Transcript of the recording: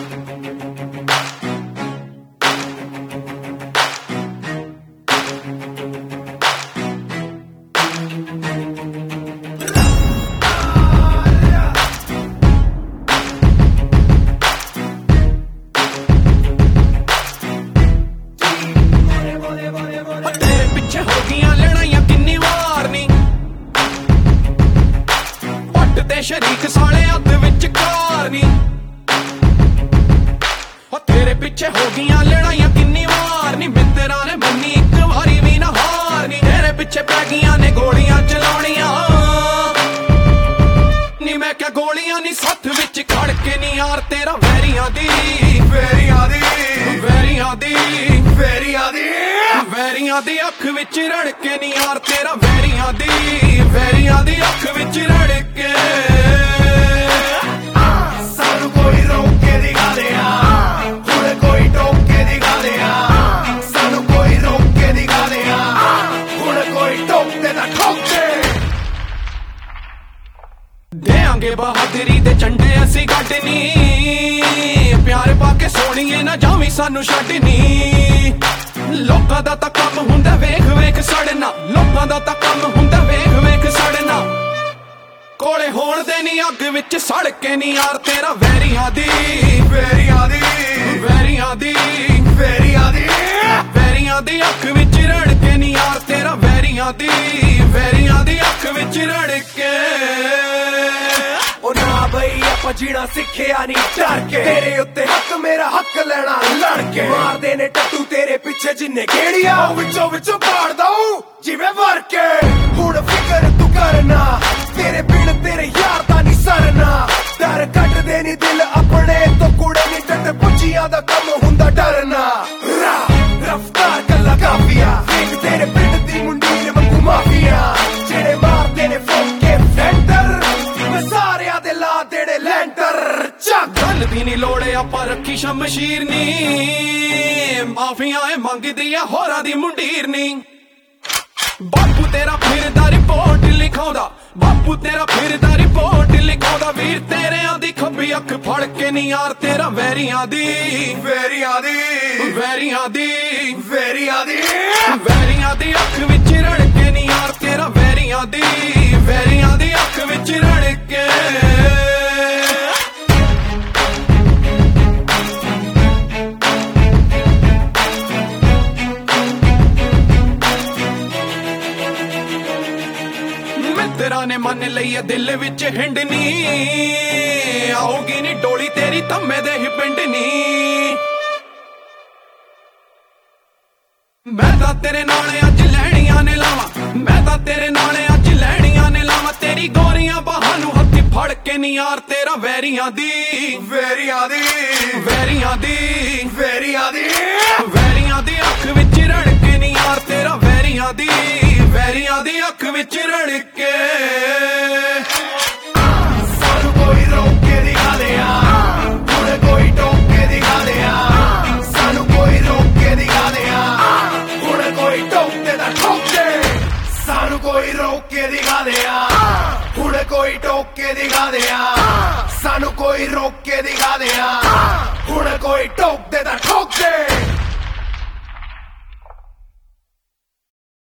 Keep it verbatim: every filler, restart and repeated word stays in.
शरीक साले हथ विच कार नी तेरे पिछे हो गईयां लड़ाइयां किन्नी वार नी मित्तरां ने मन्नी एक वारी भी ना हार नी तेरे पिछे पै गईयां ने गोलियां चलाउणियां नी मैं क्या गोलियां नी सथ विच खड़ के नी यार तेरा वैरियां दी वैरियां दी वैरियां दी वैरियां दी वैरियां दी अख विच रड़ के नी यार तेरा वैरियां दी वैरियां दी अख विच रड़ के सानू कोई रोक के दिखा दे हुण कोई टोक के दिखा दे सानू कोई रोक के दिखा दे हुण कोई टोक दे ना ठोक दे देंगे बहादुरी दे झंडे असी गड्डनी प्यार पाके सोणीए ना जावी सानू छड्डनी लोकां दा तां कम हुंदा वेख वेख सड़ना लोकां दा तां कम हुंदा वेख वेख सड़ना कोले होण दे नी अग विच सड़ के नी यार तेरा वैरियां दी वैरियां दी वैरियां दी वैरियां दी वैरियां दी अख विच रड़ के नी यार तेरा वैरियां दी वैरियां दी अख विच रड़ के ओ ना बई आपां जीना सिक्खिया नी डर के तेरे उत्ते हक मेरा हक लेना लड़ के मारदे ने टट्टू तेरे पिछे जिन्ने गेड़िया विचों विचों पाड़ दऊं जिवें वर के हुण फिकर तू करना तेरे बिन तेरे यार दा नी सरना डर कट दे नी दिल अपने तो कुड़े नी टट पुछियां दा कम हुंदा डरना रफ्तार कल्ला काफिया एक तेरे पिंड दी मुंडीर वांगू माफिया जेड़े मारदे ने फोके फेंटर मैं सारियां दे ला देड़े लैंटर चक गल दी नी लोड़े आपां रखी शमशीर नी माफिया ए मंगदी आ होरां दी मुंडीर नी बापू तेरा फिरदा रिपोर्ट लिखाउंदा बापू तेरा फिरदा रिपोर्ट लिखाउंदा वीर तेरे दी खब्बी अख फड़ के नी यार तेरा वैरियां दी वैरियां दी वैरियां दी वैरियां दी वैरियां दी अख विच रड़ के नी यार तेरा वैरियां दी वैरियां दी अख विच रड़ के मित्तरां ने मन लई दिल विच हिंडनी आओगी नी डोली तेरी तम्मे दे ही पिंडनी मैं तां तेरे नाल अज लैणियां ने लावां मैं तां तेरे नाल अज लैणियां ने लावां तेरी गोरियां बाहां नूं हत्थी फड़ के नी यार तेरा वैरियां दी वैरियां दी वैरियां दी वैरियां दी वैरियां दी अख विच रड़ के नी यार तेरा वैरियां दी वैरियां दी अख विच रड़ के सानू कोई रोक के दिखा दे हुण कोई टोक के दिखा दे सानू कोई रोक के दिखा दे हुण कोई टोक दे ना ठोक दे सानू कोई रोक के दिखा दे हुण कोई टोक के दिखा दे सानू कोई रोक के दिखा दे हुण कोई टोक दे ना ठोक दे